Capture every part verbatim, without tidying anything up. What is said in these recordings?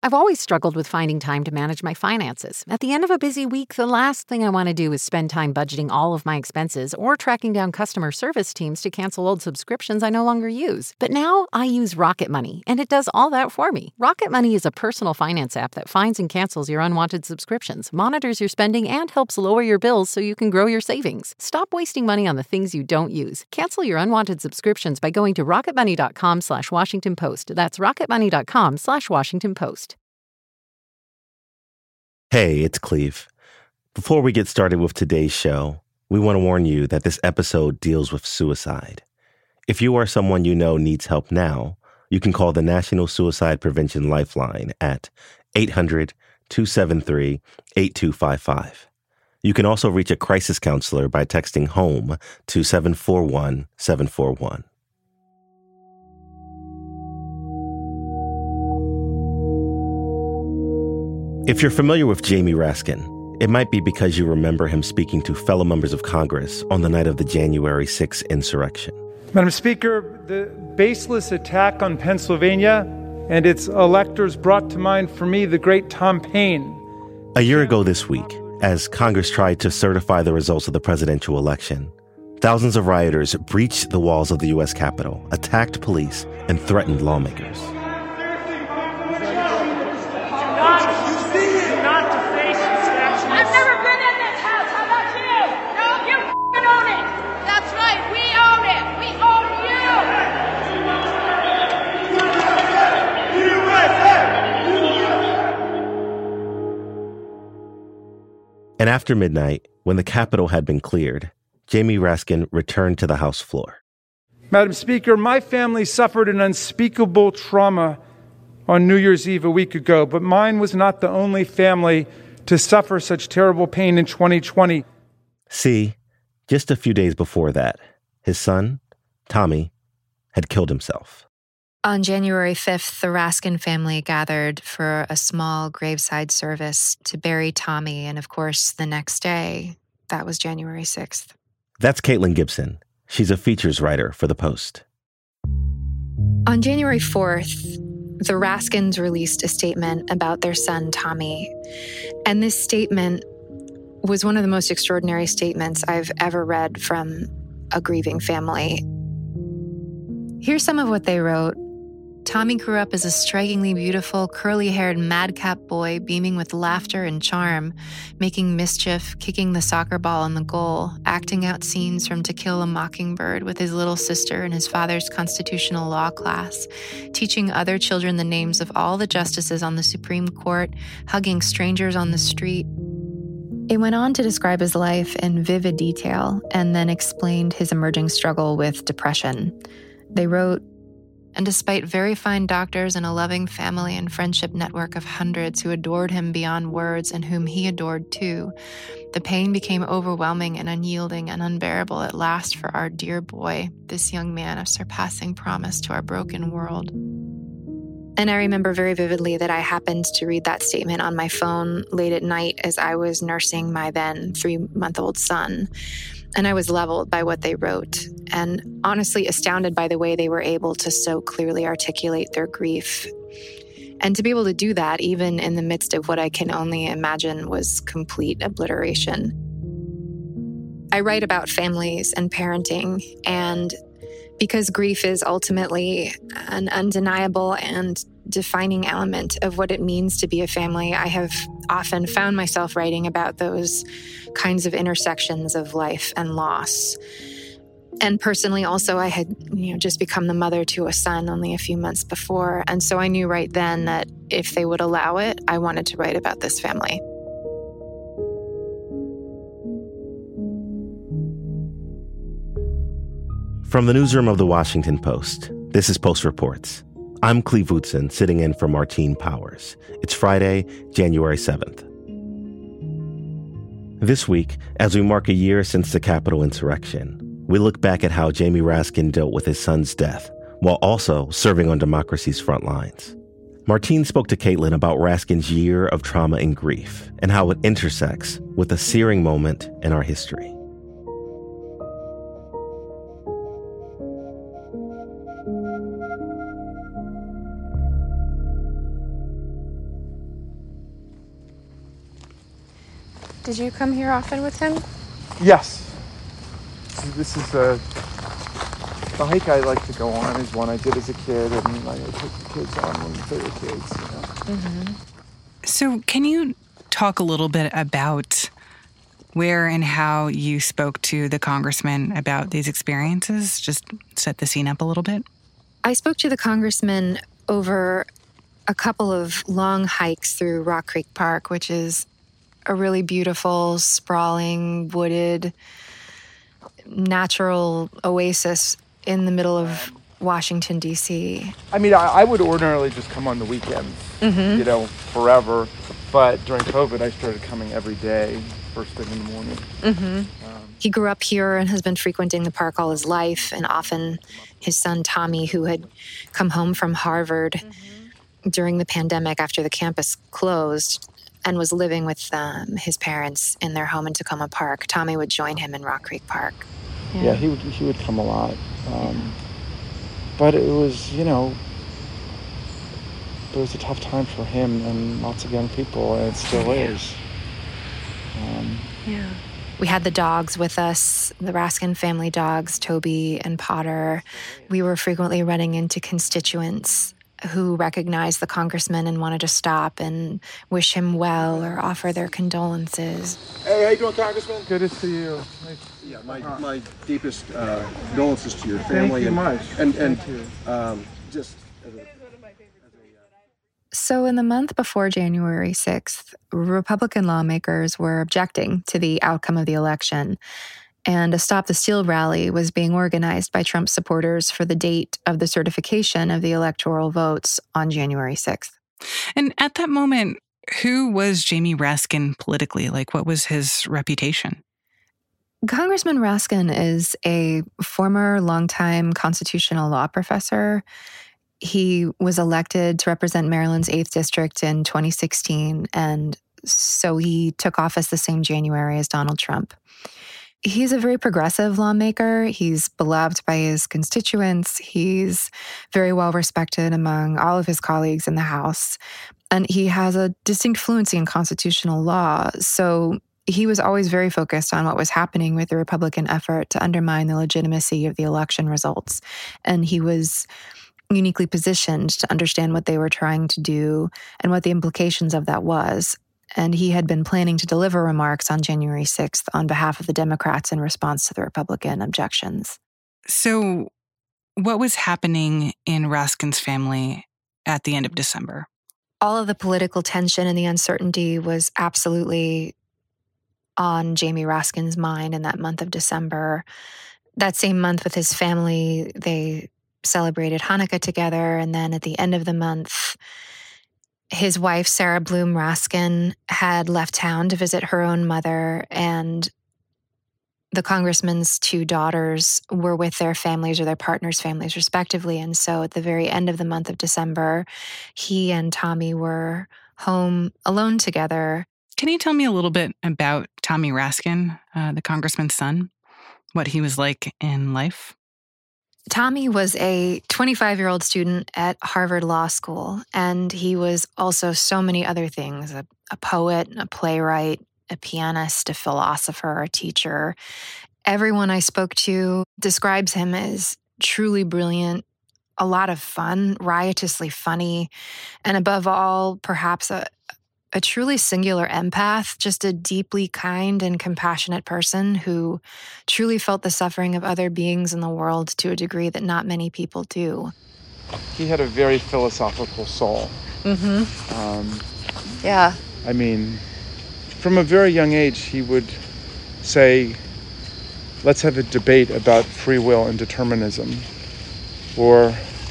I've always struggled with finding time to manage my finances. At the end of a busy week, the last thing I want to do is spend time budgeting all of my expenses or tracking down customer service teams to cancel old subscriptions I no longer use. But now I use Rocket Money, and it does all that for me. Rocket Money is a personal finance app that finds and cancels your unwanted subscriptions, monitors your spending, and helps lower your bills so you can grow your savings. Stop wasting money on the things you don't use. Cancel your unwanted subscriptions by going to rocketmoney.com slash Washington Post. That's rocketmoney.com slash Washington Post. Hey, it's Cleve. Before we get started with today's show, we want to warn you that this episode deals with suicide. If you or someone you know needs help now, you can call the National Suicide Prevention Lifeline at eight hundred, two seven three, eight two five five. You can also reach a crisis counselor by texting HOME to seven four one, seven four one. If you're familiar with Jamie Raskin, it might be because you remember him speaking to fellow members of Congress on the night of the January sixth insurrection. Madam Speaker, the baseless attack on Pennsylvania and its electors brought to mind for me the great Tom Paine. A year ago this week, as Congress tried to certify the results of the presidential election, thousands of rioters breached the walls of the U S Capitol, attacked police, and threatened lawmakers. And after midnight, when the Capitol had been cleared, Jamie Raskin returned to the House floor. Madam Speaker, my family suffered an unspeakable trauma on New Year's Eve a week ago, but mine was not the only family to suffer such terrible pain in twenty twenty. See, just a few days before that, his son, Tommy, had killed himself. On January fifth, the Raskin family gathered for a small graveside service to bury Tommy, and of course, the next day, that was January sixth. That's Caitlin Gibson. She's a features writer for The Post. On January fourth, the Raskins released a statement about their son, Tommy. And this statement was one of the most extraordinary statements I've ever read from a grieving family. Here's some of what they wrote. Tommy grew up as a strikingly beautiful, curly-haired madcap boy beaming with laughter and charm, making mischief, kicking the soccer ball on the goal, acting out scenes from To Kill a Mockingbird with his little sister in his father's constitutional law class, teaching other children the names of all the justices on the Supreme Court, hugging strangers on the street. It went on to describe his life in vivid detail and then explained his emerging struggle with depression. They wrote, and despite very fine doctors and a loving family and friendship network of hundreds who adored him beyond words and whom he adored too, the pain became overwhelming and unyielding and unbearable at last for our dear boy, this young man of surpassing promise to our broken world. And I remember very vividly that I happened to read that statement on my phone late at night as I was nursing my then three-month-old son. And I was leveled by what they wrote and honestly astounded by the way they were able to so clearly articulate their grief. And to be able to do that, even in the midst of what I can only imagine was complete obliteration. I write about families and parenting, and because grief is ultimately an undeniable and defining element of what it means to be a family, I have often found myself writing about those kinds of intersections of life and loss. And personally, also, I had you know, just become the mother to a son only a few months before. And so I knew right then that if they would allow it, I wanted to write about this family. From the newsroom of The Washington Post, this is Post Reports. I'm Cleve Wootson, sitting in for Martine Powers. It's Friday, January seventh. This week, as we mark a year since the Capitol insurrection, we look back at how Jamie Raskin dealt with his son's death, while also serving on democracy's front lines. Martine spoke to Caitlin about Raskin's year of trauma and grief, and how it intersects with a searing moment in our history. Did you come here often with him? Yes. This is a, the hike I like to go on is one I did as a kid, and I take the kids on when they were kids. You know? Mm-hmm. So can you talk a little bit about where and how you spoke to the congressman about these experiences? Just set the scene up a little bit. I spoke to the congressman over a couple of long hikes through Rock Creek Park, which is a really beautiful, sprawling, wooded, natural oasis in the middle of Washington, D C. I mean, I, I would ordinarily just come on the weekends, mm-hmm. you know, forever. But during COVID, I started coming every day, first thing in the morning. Mm-hmm. Um, he grew up here and has been frequenting the park all his life. And often his son, Tommy, who had come home from Harvard mm-hmm. during the pandemic after the campus closed and was living with um, his parents in their home in Tacoma Park, Tommy would join him in Rock Creek Park. Yeah, yeah he, would, he would come a lot. Um, but it was, you know, it was a tough time for him and lots of young people, and it still yeah. is. Um, yeah. We had the dogs with us, the Raskin family dogs, Toby and Potter. We were frequently running into constituents who recognized the congressman and wanted to stop and wish him well or offer their condolences. Hey, how you doing, Congressman? Good to see you. Nice. Yeah, my, my deepest uh, condolences to your family. Thank you and, much. And, and, Thank you. Um, just... So in the month before January sixth, Republican lawmakers were objecting to the outcome of the election, and a Stop the Steal rally was being organized by Trump supporters for the date of the certification of the electoral votes on January sixth. And at that moment, who was Jamie Raskin politically? Like, what was his reputation? Congressman Raskin is a former longtime constitutional law professor. He was elected to represent Maryland's eighth District in twenty sixteen, and so he took office the same January as Donald Trump. He's a very progressive lawmaker. He's beloved by his constituents. He's very well respected among all of his colleagues in the House, and he has a distinct fluency in constitutional law. So he was always very focused on what was happening with the Republican effort to undermine the legitimacy of the election results, and he was uniquely positioned to understand what they were trying to do and what the implications of that was. And he had been planning to deliver remarks on January sixth on behalf of the Democrats in response to the Republican objections. So what was happening in Raskin's family at the end of December? All of the political tension and the uncertainty was absolutely on Jamie Raskin's mind in that month of December. That same month with his family, they celebrated Hanukkah together. And then at the end of the month, his wife, Sarah Bloom Raskin, had left town to visit her own mother, and the congressman's two daughters were with their families or their partners' families, respectively. And so at the very end of the month of December, he and Tommy were home alone together. Can you tell me a little bit about Tommy Raskin, uh, the congressman's son, what he was like in life? Tommy was a twenty-five-year-old student at Harvard Law School, and he was also so many other things, a, a poet, a playwright, a pianist, a philosopher, a teacher. Everyone I spoke to describes him as truly brilliant, a lot of fun, riotously funny, and above all, perhaps a, a truly singular empath, just a deeply kind and compassionate person who truly felt the suffering of other beings in the world to a degree that not many people do. He had a very philosophical soul. Mm-hmm. Um, yeah. I mean, from a very young age, he would say, let's have a debate about free will and determinism. Or,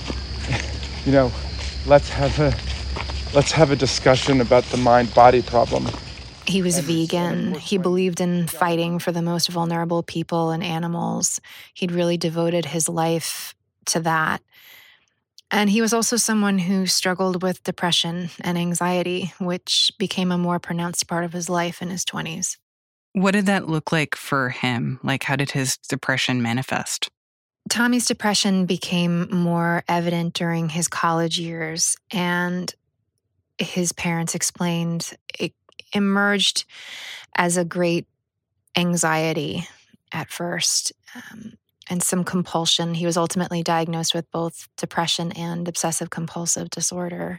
you know, let's have a let's have a discussion about the mind-body problem. He was vegan. He believed in fighting for the most vulnerable people and animals. He'd really devoted his life to that. And he was also someone who struggled with depression and anxiety, which became a more pronounced part of his life in his twenties. What did that look like for him? Like, how did his depression manifest? Tommy's depression became more evident during his college years, and his parents explained it, emerged as a great anxiety at first, um, and some compulsion. He was ultimately diagnosed with both depression and obsessive compulsive disorder.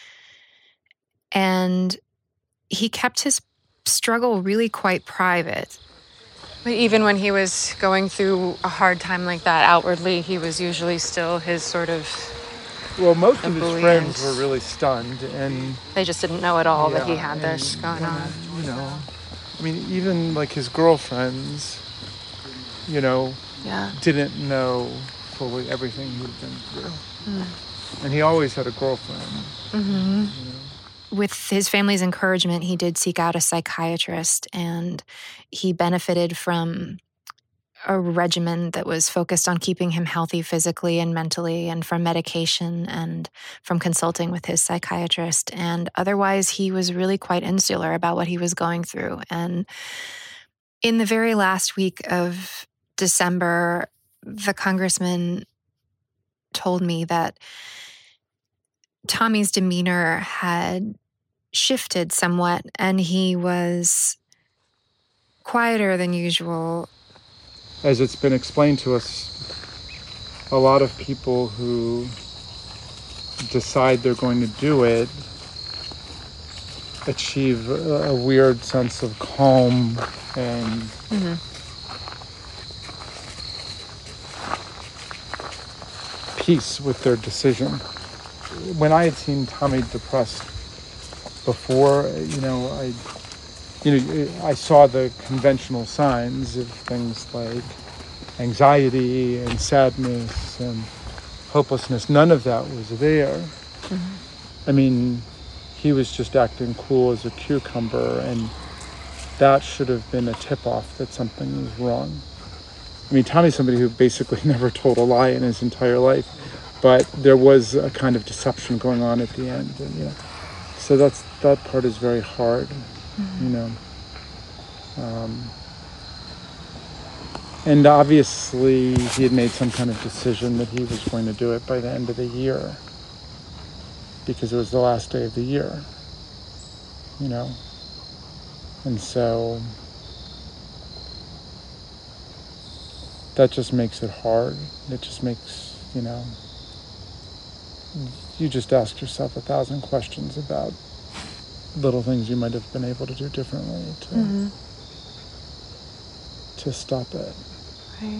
And he kept his struggle really quite private. But even when he was going through a hard time like that outwardly, he was usually still his sort of Well, most of his ebullient. friends were really stunned, and They just didn't know at all yeah, that he had this and, going and, on. You know, I mean, even like his girlfriends, you know, Yeah. didn't know fully everything he'd been through. Mm. And he always had a girlfriend. Mm-hmm. You know? With his family's encouragement, he did seek out a psychiatrist, and he benefited from a regimen that was focused on keeping him healthy physically and mentally, and from medication and from consulting with his psychiatrist. And otherwise, he was really quite insular about what he was going through. And in the very last week of December, the congressman told me that Tommy's demeanor had shifted somewhat, and he was quieter than usual. As it's been explained to us, a lot of people who decide they're going to do it achieve a, a weird sense of calm and Mm-hmm. peace with their decision. When I had seen Tommy depressed before, you know, I, you know, I saw the conventional signs of things like anxiety and sadness and hopelessness. None of that was there. Mm-hmm. I mean, he was just acting cool as a cucumber, and that should have been a tip-off that something was wrong. I mean, Tommy's somebody who basically never told a lie in his entire life, but there was a kind of deception going on at the end, and, you know, so that's that part is very hard, mm-hmm. you know. Um, and obviously, he had made some kind of decision that he was going to do it by the end of the year, because it was the last day of the year, you know. And so that just makes it hard. It just makes, you know, you just ask yourself a thousand questions about little things you might have been able to do differently to mm-hmm. to stop it. Right.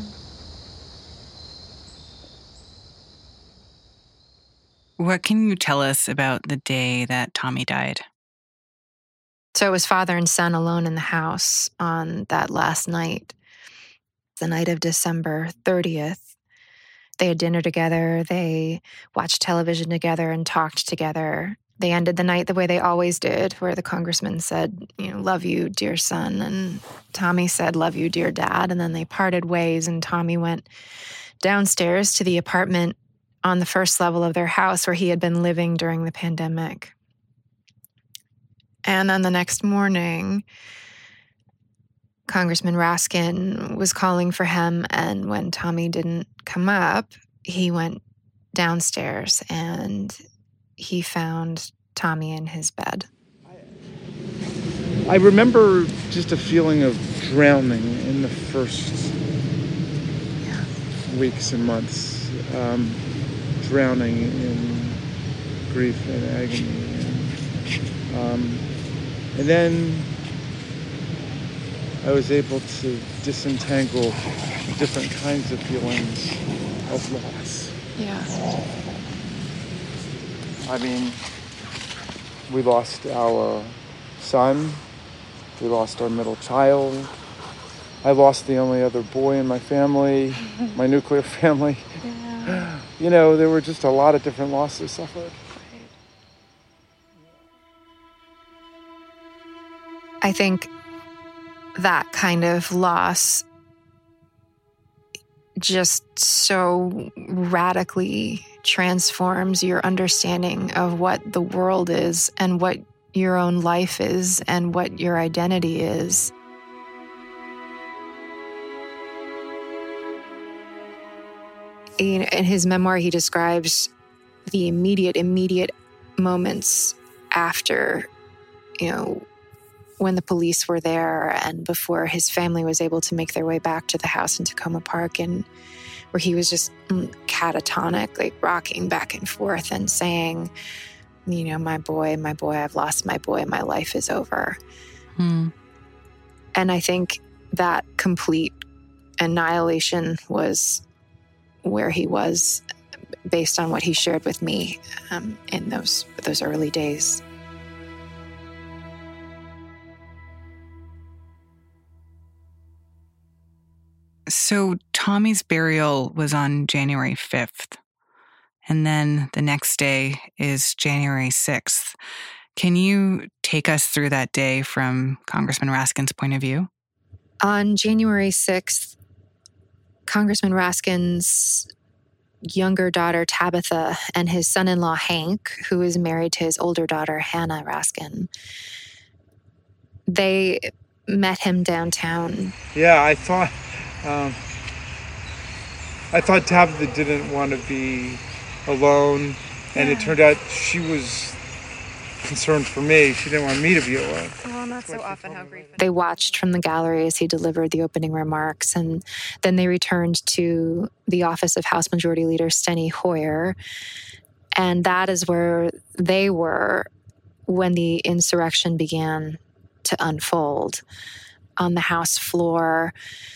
What can you tell us about the day that Tommy died? So it was father and son alone in the house on that last night, the night of December thirtieth. They had dinner together, they watched television together and talked together. They ended the night the way they always did, where the congressman said, you know, love you, dear son. And Tommy said, love you, dear dad. And then they parted ways, and Tommy went downstairs to the apartment on the first level of their house where he had been living during the pandemic. And then the next morning, Congressman Raskin was calling for him, and when Tommy didn't come up, he went downstairs and he found Tommy in his bed. I remember just a feeling of drowning in the first yeah. weeks and months, um, drowning in grief and agony. And, um, and then I was able to disentangle different kinds of feelings of loss. Yeah. I mean, we lost our son, we lost our middle child, I lost the only other boy in my family, my nuclear family. Yeah. You know, there were just a lot of different losses suffered. I think that kind of loss just so radically transforms your understanding of what the world is and what your own life is and what your identity is. In, in his memoir, he describes the immediate, immediate moments after, you know, when the police were there and before his family was able to make their way back to the house in Tacoma Park, and where he was just catatonic, like rocking back and forth and saying, you know, my boy, my boy, I've lost my boy, my life is over. Hmm. And I think that complete annihilation was where he was based on what he shared with me um, in those those early days. So Tommy's burial was on January fifth, and then the next day is January sixth. Can you take us through that day from Congressman Raskin's point of view? On January sixth, Congressman Raskin's younger daughter, Tabitha, and his son-in-law, Hank, who is married to his older daughter, Hannah Raskin, they met him downtown. Yeah, I thought... Um, I thought Tabitha didn't want to be alone, and yeah. It turned out she was concerned for me. She didn't want me to be alone. Well, not so often how grief. They watched from the gallery as he delivered the opening remarks, and then they returned to the office of House Majority Leader Steny Hoyer, and that is where they were when the insurrection began to unfold. On the House floor,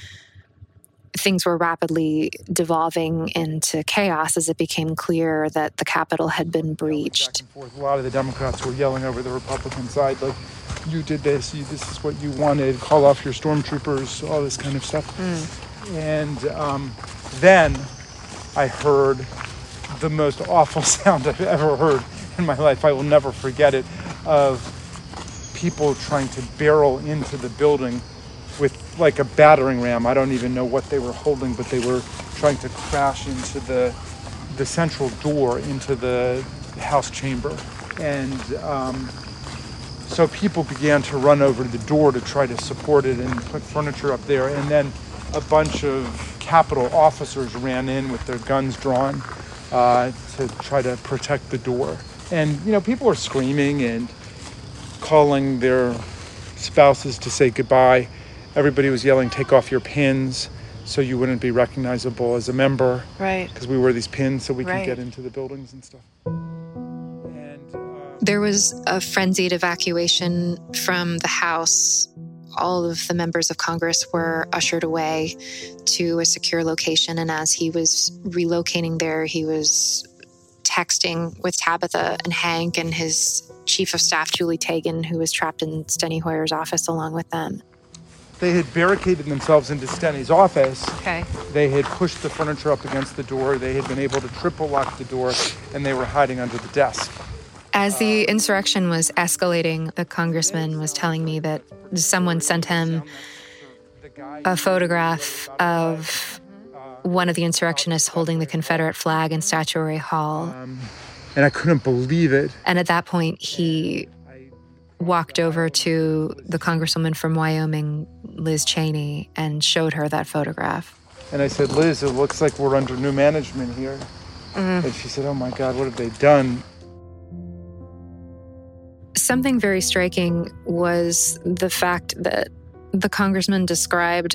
things were rapidly devolving into chaos as it became clear that the Capitol had been breached. A lot of the Democrats were yelling over the Republican side, like, you did this, you, this is what you wanted, call off your stormtroopers, all this kind of stuff. Mm. And um, then I heard the most awful sound I've ever heard in my life. I will never forget it, of people trying to barrel into the building with like a battering ram. I don't even know what they were holding, but they were trying to crash into the the central door into the House chamber. And um, so people began to run over to the door to try to support it and put furniture up there. And then a bunch of Capitol officers ran in with their guns drawn uh, to try to protect the door. And, you know, people were screaming and calling their spouses to say goodbye. Everybody was yelling, take off your pins so you wouldn't be recognizable as a member. Right. Because we wear these pins so we right. can get into the buildings and stuff. And, uh, there was a frenzied evacuation from the House. All of the members of Congress were ushered away to a secure location. And as he was relocating there, he was texting with Tabitha and Hank and his chief of staff, Julie Tagan, who was trapped in Steny Hoyer's office along with them. They had barricaded themselves into Steny's office. Okay. They had pushed the furniture up against the door. They had been able to triple lock the door, and they were hiding under the desk. As the insurrection was escalating, the congressman was telling me that someone sent him a photograph of one of the insurrectionists holding the Confederate flag in Statuary Hall. Um, and I couldn't believe it. And at that point, he walked over to the congresswoman from Wyoming, Liz Cheney, and showed her that photograph. And I said, Liz, it looks like we're under new management here. Mm. And she said, oh my God, what have they done? Something very striking was the fact that the congressman described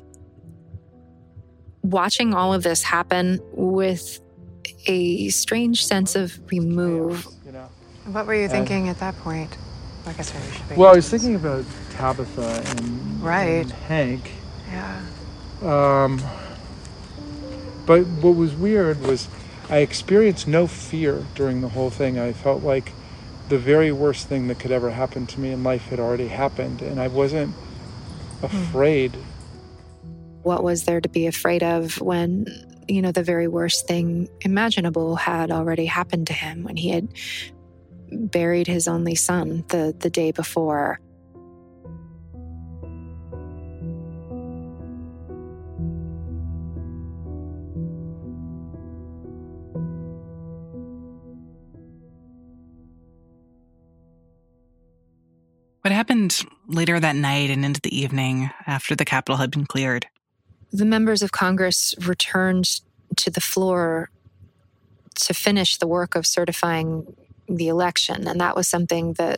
watching all of this happen with a strange sense of remove. You know? What were you thinking and, at that point? I guess we should be well, I was thinking about Tabitha and, right. and Hank. Yeah. Um, but what was weird was I experienced no fear during the whole thing. I felt like the very worst thing that could ever happen to me in life had already happened, and I wasn't afraid. What was there to be afraid of when, you know, the very worst thing imaginable had already happened to him, when he had buried his only son the, the day before? What happened later that night and into the evening after the Capitol had been cleared? The members of Congress returned to the floor to finish the work of certifying the election. And that was something that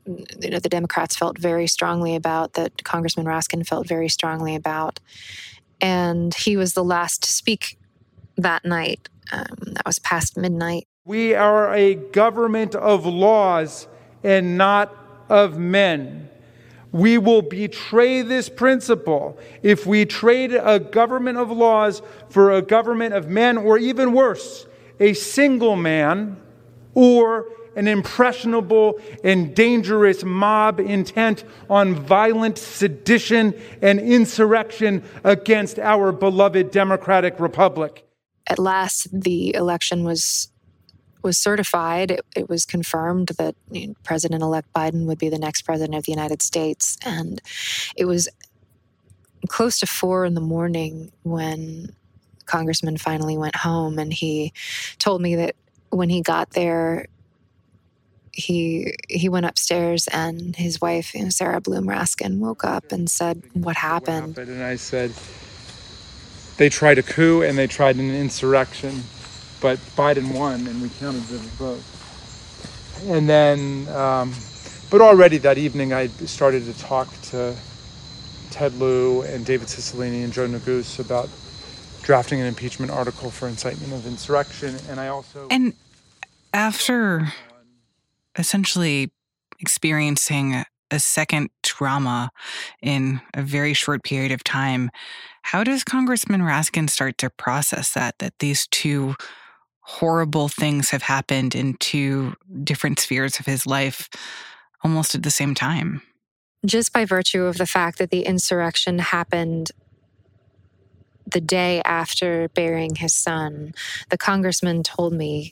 you know, the Democrats felt very strongly about, that Congressman Raskin felt very strongly about. And he was the last to speak that night. Um, that was past midnight. We are a government of laws and not of men. We will betray this principle if we trade a government of laws for a government of men, or even worse, a single man or an impressionable and dangerous mob intent on violent sedition and insurrection against our beloved democratic republic. At last, the election was was certified. It, it was confirmed that, you know, President-elect Biden would be the next president of the United States. And it was close to four in the morning when Congressman finally went home, and he told me that when he got there, he he went upstairs, and his wife, you know, Sarah Bloom Raskin, woke up and said, "What happened?" What happened? And I said, they tried a coup and they tried an insurrection, but Biden won, and we counted the vote. And then, um, but already that evening, I started to talk to Ted Lieu and David Cicilline and Joe Neguse about drafting an impeachment article for incitement of insurrection. And I also... And after essentially experiencing a second trauma in a very short period of time, how does Congressman Raskin start to process that, that these two horrible things have happened in two different spheres of his life almost at the same time? Just by virtue of the fact that the insurrection happened the day after burying his son, the congressman told me,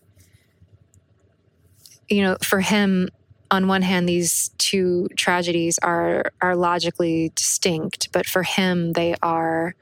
you know, for him, on one hand, these two tragedies are are logically distinct, but for him, they are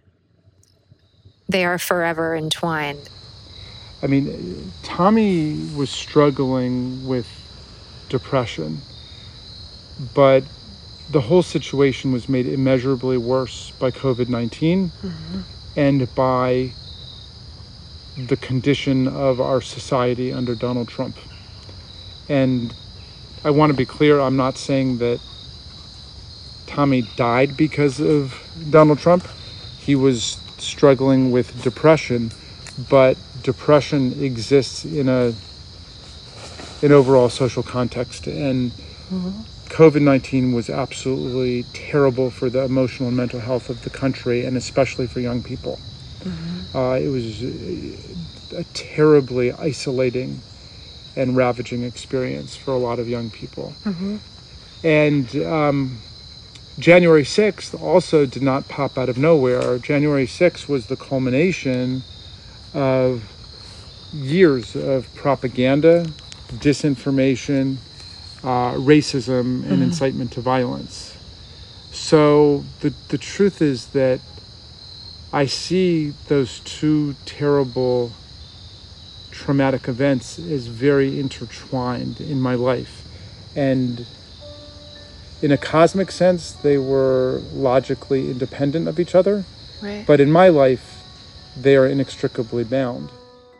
they are forever entwined. I mean, Tommy was struggling with depression, but the whole situation was made immeasurably worse by covid nineteen mm-hmm. and by the condition of our society under Donald Trump. And I want to be clear, I'm not saying that Tommy died because of Donald Trump. He was struggling with depression, but depression exists in a an overall social context. And mm-hmm. covid nineteen was absolutely terrible for the emotional and mental health of the country, and especially for young people. Mm-hmm. Uh, it was a terribly isolating and ravaging experience for a lot of young people. Mm-hmm. And um, January sixth also did not pop out of nowhere. January sixth was the culmination of years of propaganda, disinformation, uh, racism, and mm-hmm. incitement to violence. So the the truth is that I see those two terrible traumatic events as very intertwined in my life. And in a cosmic sense, they were logically independent of each other. Right. But in my life, they are inextricably bound.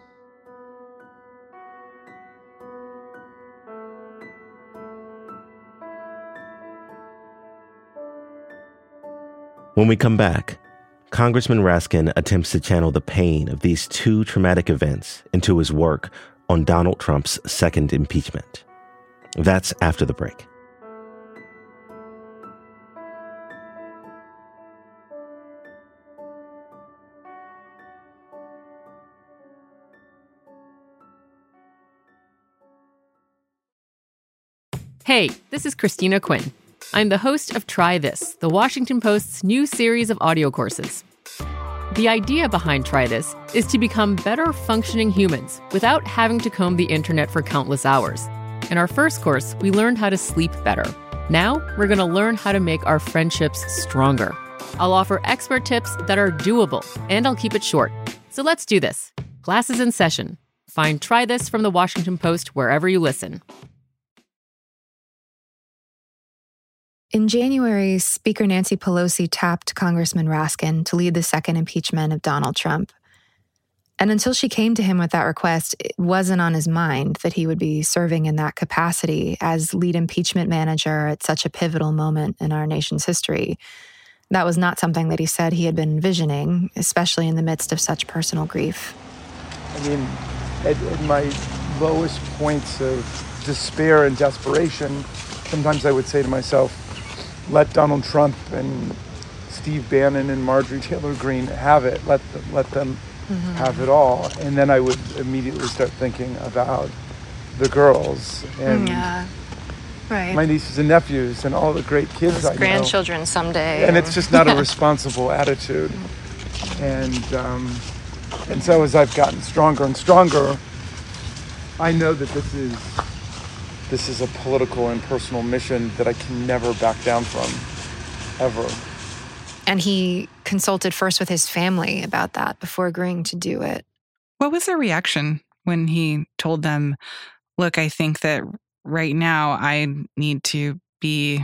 When we come back, Congressman Raskin attempts to channel the pain of these two traumatic events into his work on Donald Trump's second impeachment. That's after the break. Hey, this is Christina Quinn. I'm the host of Try This, the Washington Post's new series of audio courses. The idea behind Try This is to become better functioning humans without having to comb the internet for countless hours. In our first course, we learned how to sleep better. Now, we're going to learn how to make our friendships stronger. I'll offer expert tips that are doable, and I'll keep it short. So let's do this. Class is in session. Find Try This from the Washington Post wherever you listen. In January, Speaker Nancy Pelosi tapped Congressman Raskin to lead the second impeachment of Donald Trump. And until she came to him with that request, it wasn't on his mind that he would be serving in that capacity as lead impeachment manager at such a pivotal moment in our nation's history. That was not something that he said he had been envisioning, especially in the midst of such personal grief. I mean, at, at my lowest points of despair and desperation, sometimes I would say to myself, let Donald Trump and Steve Bannon and Marjorie Taylor Greene have it. Let them, let them mm-hmm. have it all. And then I would immediately start thinking about the girls and yeah. right. my nieces and nephews and all the great kids Those I know. grandchildren someday. And it's just not a responsible attitude. And um, and so as I've gotten stronger and stronger, I know that this is this is a political and personal mission that I can never back down from, ever. And he consulted first with his family about that before agreeing to do it. What was their reaction when he told them, look, I think that right now I need to be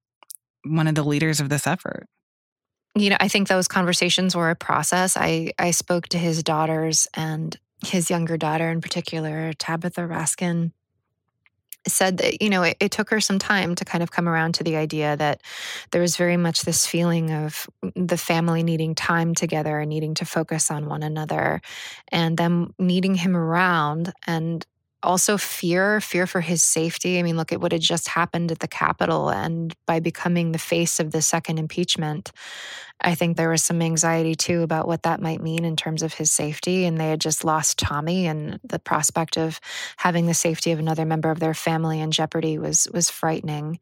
one of the leaders of this effort? You know, I think those conversations were a process. I, I spoke to his daughters, and his younger daughter in particular, Tabitha Raskin, said that, you know, it, it took her some time to kind of come around to the idea that there was very much this feeling of the family needing time together and needing to focus on one another, and them needing him around, and also fear, fear for his safety. I mean, look at what had just happened at the Capitol, and by becoming the face of the second impeachment, I think there was some anxiety too about what that might mean in terms of his safety. And they had just lost Tommy, and the prospect of having the safety of another member of their family in jeopardy was was frightening.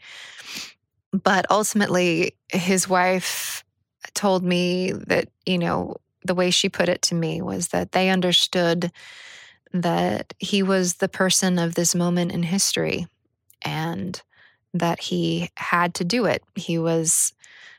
But ultimately, his wife told me that, you know, the way she put it to me was that they understood that he was the person of this moment in history and that he had to do it. He was,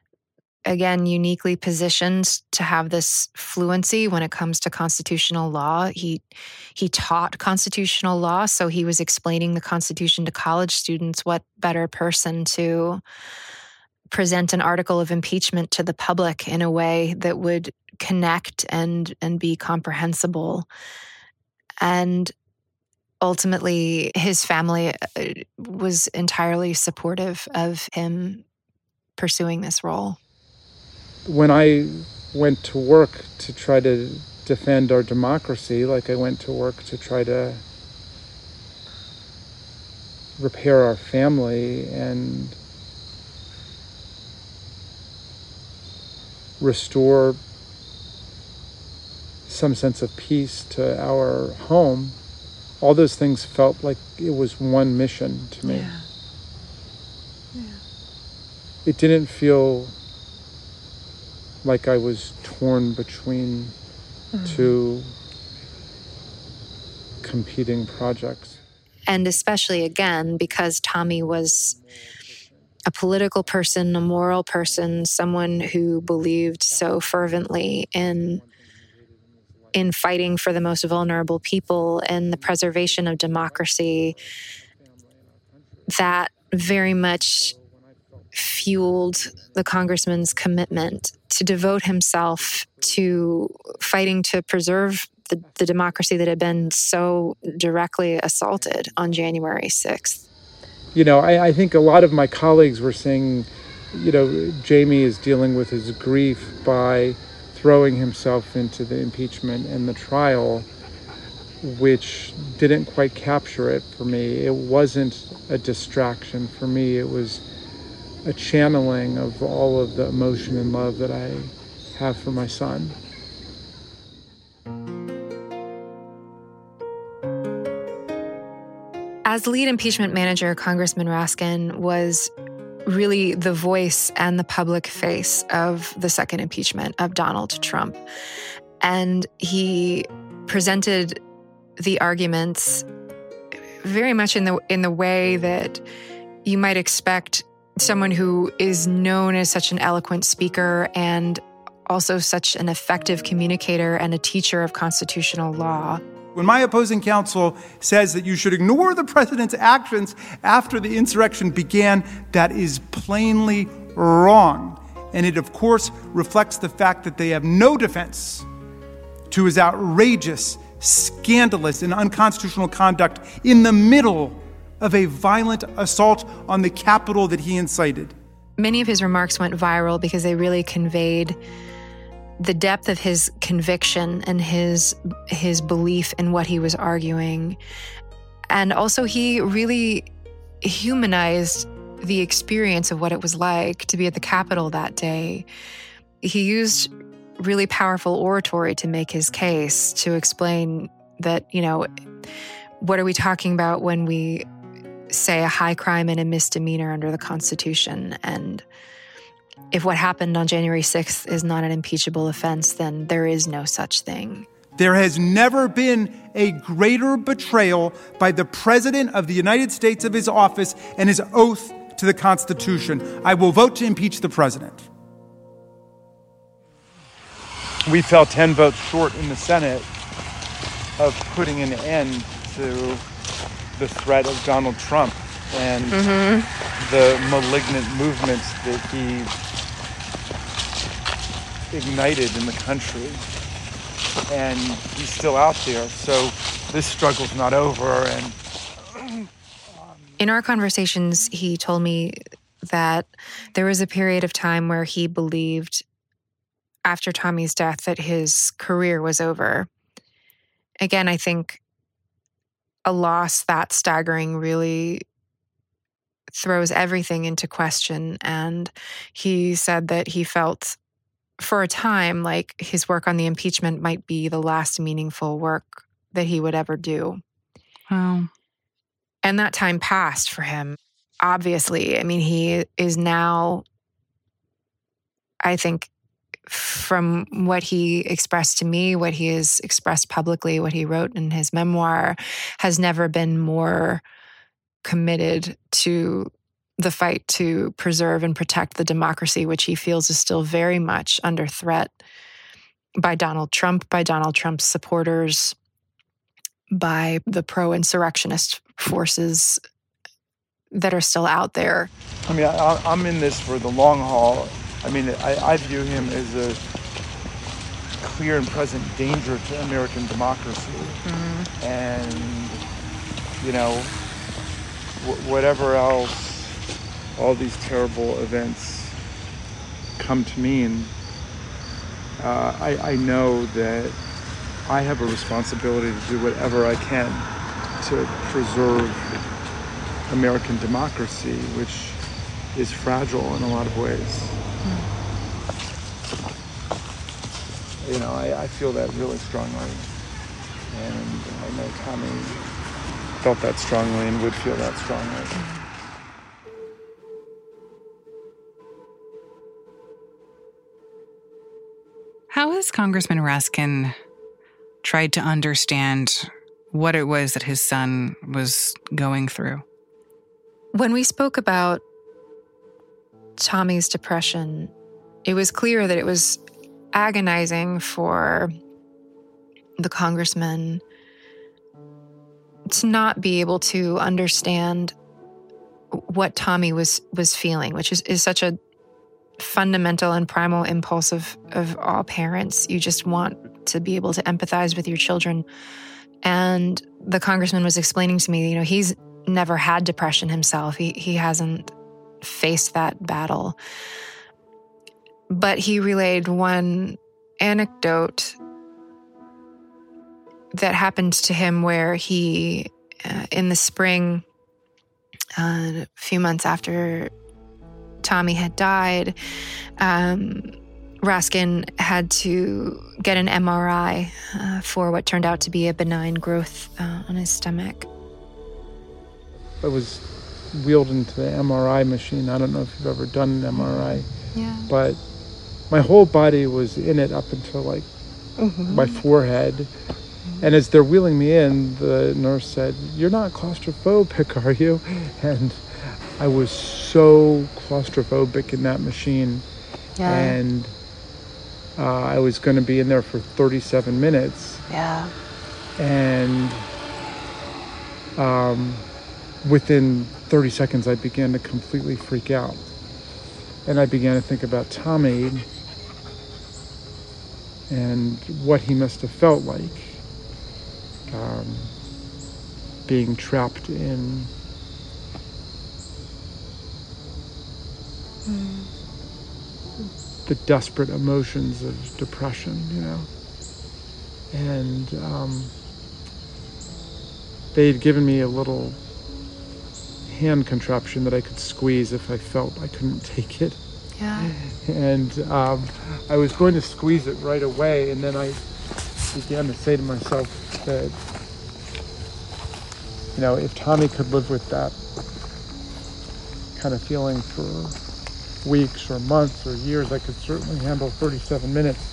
again, uniquely positioned to have this fluency when it comes to constitutional law. He he taught constitutional law, so he was explaining the Constitution to college students. What better person to present an article of impeachment to the public in a way that would connect and and be comprehensible? And ultimately, his family was entirely supportive of him pursuing this role. When I went to work to try to defend our democracy, like I went to work to try to repair our family and restore some sense of peace to our home, all those things felt like it was one mission to me. Yeah. Yeah. It didn't feel like I was torn between mm-hmm. two competing projects. And especially, again, because Tommy was a political person, a moral person, someone who believed so fervently in in fighting for the most vulnerable people and the preservation of democracy, that very much fueled the congressman's commitment to devote himself to fighting to preserve the, the democracy that had been so directly assaulted on January sixth. You know, I, I think a lot of my colleagues were saying, you know, Jamie is dealing with his grief by throwing himself into the impeachment and the trial, which didn't quite capture it for me. It wasn't a distraction for me. It was a channeling of all of the emotion and love that I have for my son. As lead impeachment manager, Congressman Raskin was really the voice and the public face of the second impeachment of Donald Trump. And he presented the arguments very much in the in the way that you might expect someone who is known as such an eloquent speaker and also such an effective communicator and a teacher of constitutional law. When my opposing counsel says that you should ignore the president's actions after the insurrection began, that is plainly wrong. And it, of course, reflects the fact that they have no defense to his outrageous, scandalous, and unconstitutional conduct in the middle of a violent assault on the Capitol that he incited. Many of his remarks went viral because they really conveyed the depth of his conviction and his his belief in what he was arguing. And also he really humanized the experience of what it was like to be at the Capitol that day. He used really powerful oratory to make his case, to explain that, you know, what are we talking about when we say a high crime and a misdemeanor under the Constitution? And if what happened on January sixth is not an impeachable offense, then there is no such thing. There has never been a greater betrayal by the President of the United States of his office and his oath to the Constitution. I will vote to impeach the President. We fell ten votes short in the Senate of putting an end to the threat of Donald Trump and mm-hmm. the malignant movements that he ignited in the country. And he's still out there, so this struggle's not over. And in our conversations, he told me that there was a period of time where he believed after Tommy's death that his career was over. Again, I think a loss that staggering really throws everything into question. And he said that he felt for a time like his work on the impeachment might be the last meaningful work that he would ever do. Wow. And that time passed for him. Obviously, I mean, he is now, I think, from what he expressed to me, what he has expressed publicly, what he wrote in his memoir, has never been more committed to the fight to preserve and protect the democracy, which he feels is still very much under threat by Donald Trump, by Donald Trump's supporters, by the pro-insurrectionist forces that are still out there. I mean, I, I'm in this for the long haul. I mean, I, I view him as a clear and present danger to American democracy. Mm-hmm. And, you know, w- whatever else all these terrible events come to mean, uh, I, I know that I have a responsibility to do whatever I can to preserve American democracy, which is fragile in a lot of ways. You know, I, I feel that really strongly, and I know Tommy felt that strongly and would feel that strongly. How has Congressman Raskin tried to understand what it was that his son was going through? When we spoke about Tommy's depression, it was clear that it was agonizing for the congressman to not be able to understand what Tommy was was feeling, which is, is such a fundamental and primal impulse of, of all parents. You just want to be able to empathize with your children. And the congressman was explaining to me, you know, he's never had depression himself. He he hasn't faced that battle. But he relayed one anecdote that happened to him where he, uh, in the spring, uh, a few months after Tommy had died, um, Raskin had to get an M R I uh, for what turned out to be a benign growth uh, on his stomach. I was wheeled into the M R I machine. I don't know if you've ever done an M R I. Yeah. But my whole body was in it up until like mm-hmm. my forehead. And as they're wheeling me in, the nurse said, "You're not claustrophobic, are you?" And I was so claustrophobic in that machine. Yeah. And uh, I was going to be in there for thirty-seven minutes. Yeah. And um, within thirty seconds, I began to completely freak out. And I began to think about Tommy. and what he must have felt like um, being trapped in Mm. the desperate emotions of depression, you know. And um, they had given me a little hand contraption that I could squeeze if I felt I couldn't take it. Yeah. And um, I was going to squeeze it right away, and then I began to say to myself that, you know, if Tommy could live with that kind of feeling for weeks or months or years, I could certainly handle thirty-seven minutes.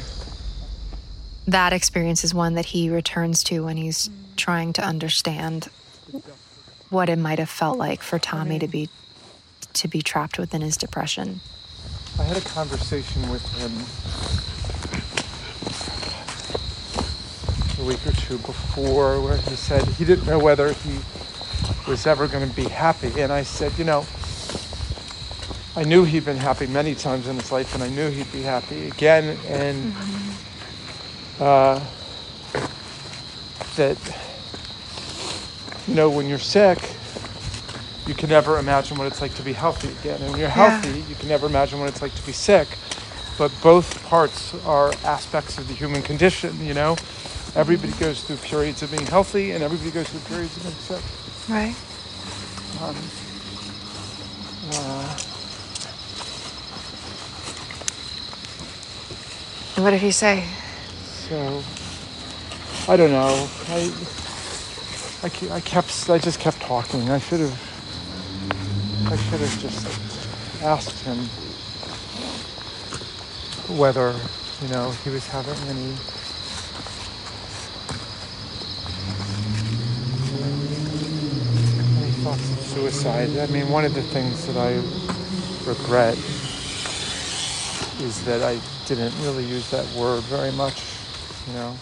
That experience is one that he returns to when he's trying to understand what it might have felt like for Tommy to be to be trapped within his depression. I had a conversation with him a week or two before where he said he didn't know whether he was ever going to be happy. And I said, you know, I knew he'd been happy many times in his life, and I knew he'd be happy again. And mm-hmm. uh, that, you know, when you're sick, you can never imagine what it's like to be healthy again. And when you're healthy, yeah. you can never imagine what it's like to be sick. But both parts are aspects of the human condition, you know? Everybody goes through periods of being healthy, and everybody goes through periods of being sick. Right. Um, uh, What did he say? So, I don't know. I, I, ke- I kept, I just kept talking. I should have, I should have just asked him whether, you know, he was having any, any thoughts of suicide. I mean, one of the things that I regret is that I didn't really use that word very much, you know.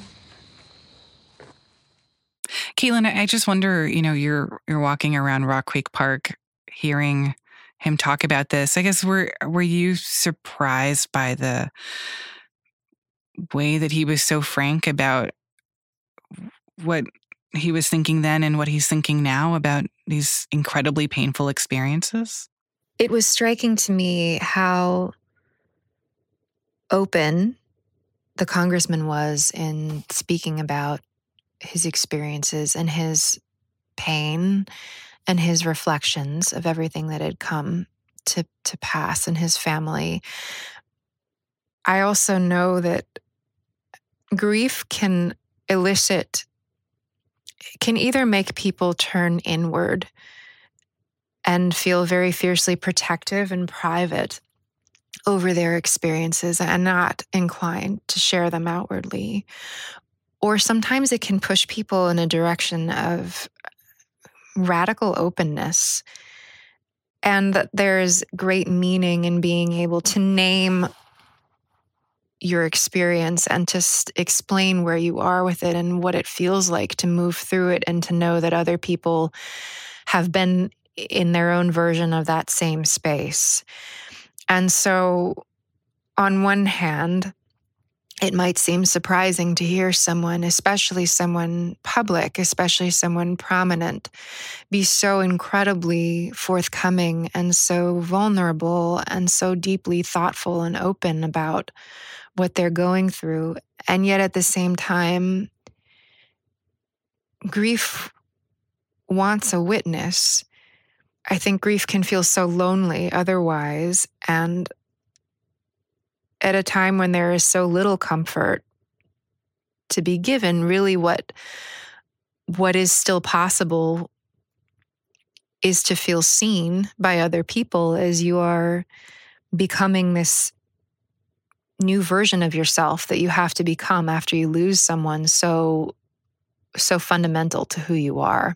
Caitlin, I just wonder, you know, you're you're walking around Rock Creek Park, hearing him talk about this. I guess were were you surprised by the way that he was so frank about what he was thinking then and what he's thinking now about these incredibly painful experiences? It was striking to me how open the congressman was in speaking about his experiences and his pain and his reflections of everything that had come to, to pass in his family. I also know that grief can elicit, can either make people turn inward and feel very fiercely protective and private over their experiences and not inclined to share them outwardly. Or sometimes it can push people in a direction of radical openness. And that there's great meaning in being able to name your experience and to st- explain where you are with it and what it feels like to move through it, and to know that other people have been in their own version of that same space. And so, on one hand, it might seem surprising to hear someone, especially someone public, especially someone prominent, be so incredibly forthcoming and so vulnerable and so deeply thoughtful and open about what they're going through. And yet at the same time, grief wants a witness. I think grief can feel so lonely otherwise, and at a time when there is so little comfort to be given, really what what is still possible is to feel seen by other people as you are becoming this new version of yourself that you have to become after you lose someone so so fundamental to who you are.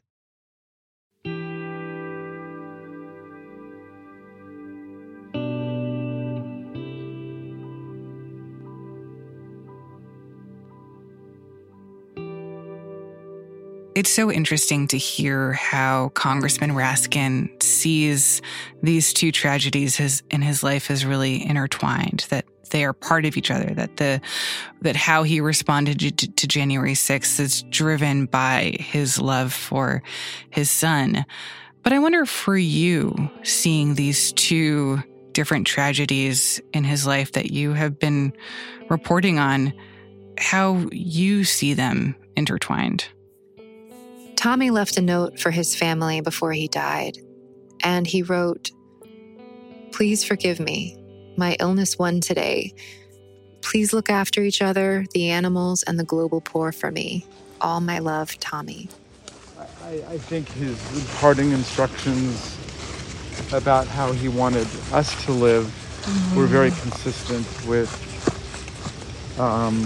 It's so interesting to hear how Congressman Raskin sees these two tragedies his, in his life as really intertwined, that they are part of each other, that the that how he responded to, to January sixth is driven by his love for his son. But I wonder for you, seeing these two different tragedies in his life that you have been reporting on, how you see them intertwined. Tommy left a note for his family before he died, and he wrote, "Please forgive me. My illness won today. Please look after each other, the animals, and the global poor for me. All my love, Tommy." I, I think his parting instructions about how he wanted us to live mm-hmm. were very consistent with um,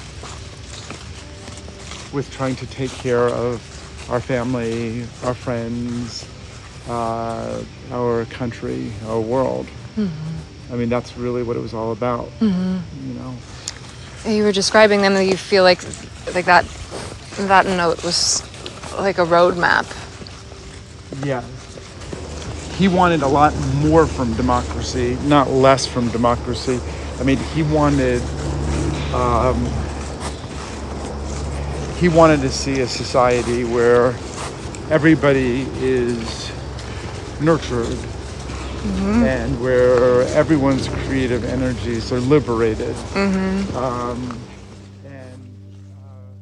with trying to take care of our family, our friends, uh, our country, our world. Mm-hmm. I mean, that's really what it was all about, mm-hmm. you know. You were describing them, that you feel like like that that note was like a roadmap. Yeah. He wanted a lot more from democracy, not less from democracy. I mean, he wanted um, he wanted to see a society where everybody is nurtured mm-hmm. and where everyone's creative energies are liberated. Mm-hmm. Um, and, uh...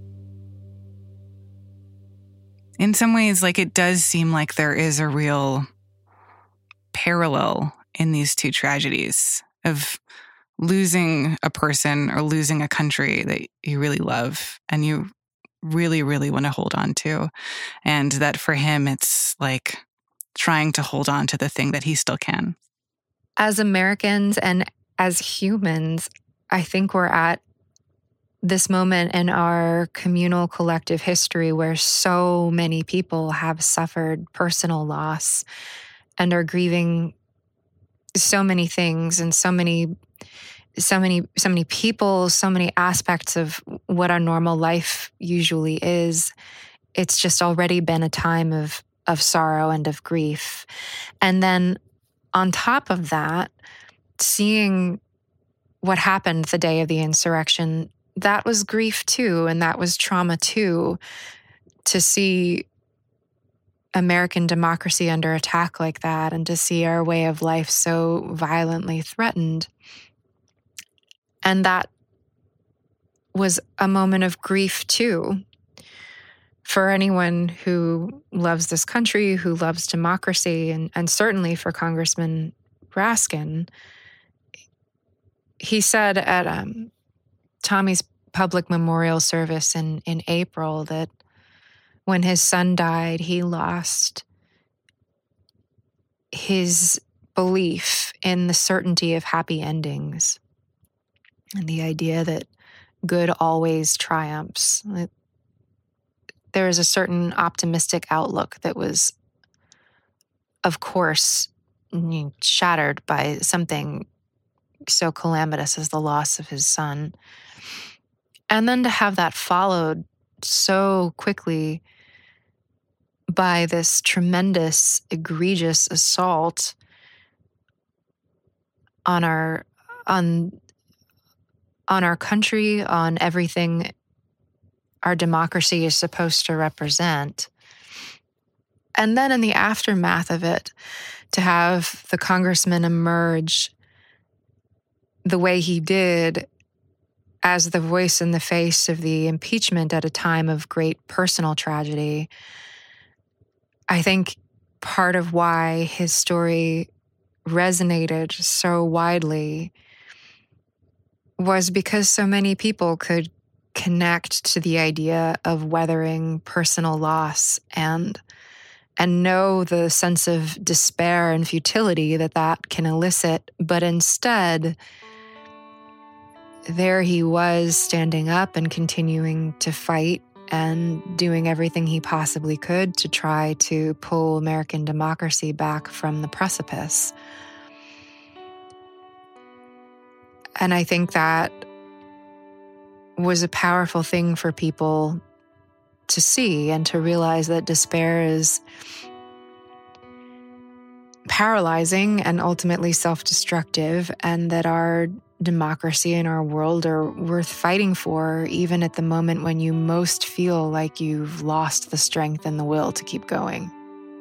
In some ways, like, it does seem like there is a real parallel in these two tragedies of losing a person or losing a country that you really love and you really, really want to hold on to. And that for him, it's like trying to hold on to the thing that he still can. As Americans and as humans, I think we're at this moment in our communal collective history where so many people have suffered personal loss and are grieving so many things and so many so many so many people, so many aspects of what our normal life usually is. It's just already been a time of of sorrow and of grief. And then on top of that, seeing what happened the day of the insurrection, that was grief too, and that was trauma too, to see American democracy under attack like that and to see our way of life so violently threatened. And that was a moment of grief too, for anyone who loves this country, who loves democracy, and, and certainly for Congressman Raskin. He said at um, Tommy's public memorial service in, in April that when his son died, he lost his belief in the certainty of happy endings and the idea that good always triumphs. There is a certain optimistic outlook that was, of course, shattered by something so calamitous as the loss of his son. And then to have that followed so quickly by this tremendous, egregious assault on our on on our country, on everything our democracy is supposed to represent. And then in the aftermath of it, to have the congressman emerge the way he did as the voice in the face of the impeachment at a time of great personal tragedy, I think part of why his story resonated so widely was because so many people could connect to the idea of weathering personal loss and and know the sense of despair and futility that that can elicit. But instead, there he was standing up and continuing to fight and doing everything he possibly could to try to pull American democracy back from the precipice. And I think that was a powerful thing for people to see and to realize that despair is paralyzing and ultimately self-destructive, and that our democracy and our world are worth fighting for, even at the moment when you most feel like you've lost the strength and the will to keep going.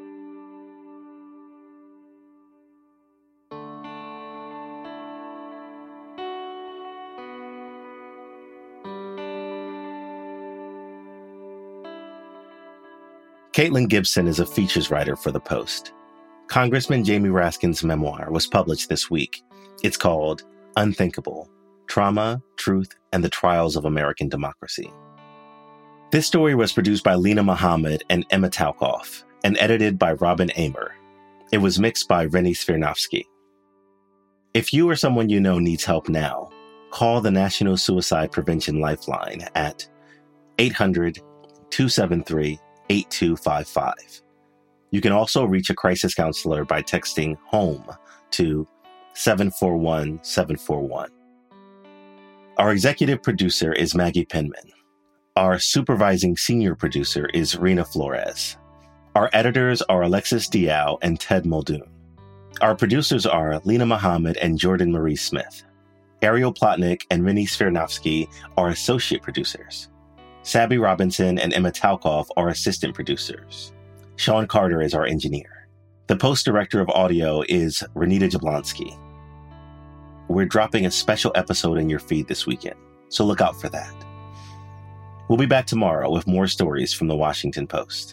Caitlin Gibson is a features writer for The Post. Congressman Jamie Raskin's memoir was published this week. It's called Unthinkable: Trauma, Truth, and the Trials of American Democracy. This story was produced by Lena Mohammed and Emma Talkoff and edited by Robin Amer. It was mixed by Rennie Svirnovsky. If you or someone you know needs help now, call the National Suicide Prevention Lifeline at eight hundred, two seven three, eight two five five. You can also reach a crisis counselor by texting HOME to seven four one seven four one. Our executive producer is Maggie Penman. Our supervising senior producer is Rena Flores. Our editors are Alexis Diao and Ted Muldoon. Our producers are Lena Mohammed and Jordan Marie Smith. Ariel Plotnick and Rennie Svirnovsky are associate producers. Sabby Robinson and Emma Talkoff are assistant producers. Sean Carter is our engineer. The Post director of audio is Renita Jablonski. We're dropping a special episode in your feed this weekend, so look out for that. We'll be back tomorrow with more stories from the Washington Post.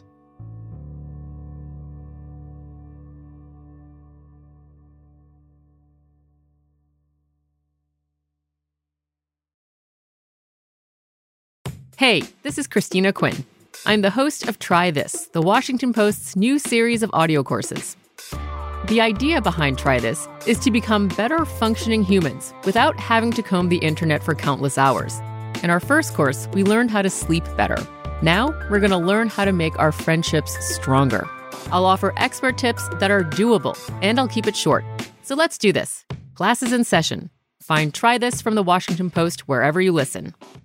Hey, this is Christina Quinn. I'm the host of Try This, the Washington Post's new series of audio courses. The idea behind Try This is to become better functioning humans without having to comb the internet for countless hours. In our first course, we learned how to sleep better. Now, we're going to learn how to make our friendships stronger. I'll offer expert tips that are doable, and I'll keep it short. So let's do this. Class is in session. Find Try This from the Washington Post wherever you listen.